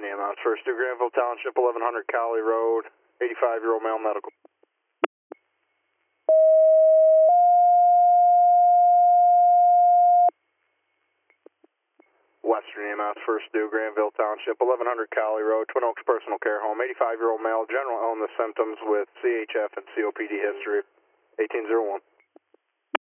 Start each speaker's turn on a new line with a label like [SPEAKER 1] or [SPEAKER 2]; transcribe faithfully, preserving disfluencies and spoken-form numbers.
[SPEAKER 1] Western E M S, first to Granville Township, eleven hundred Cali Road, eighty-five-year-old male medical. Western E M S, first due Granville Township, eleven hundred Cali Road, Twin Oaks Personal Care Home, eighty-five-year-old male, general illness symptoms with C H F and C O P D history, eighteen oh one.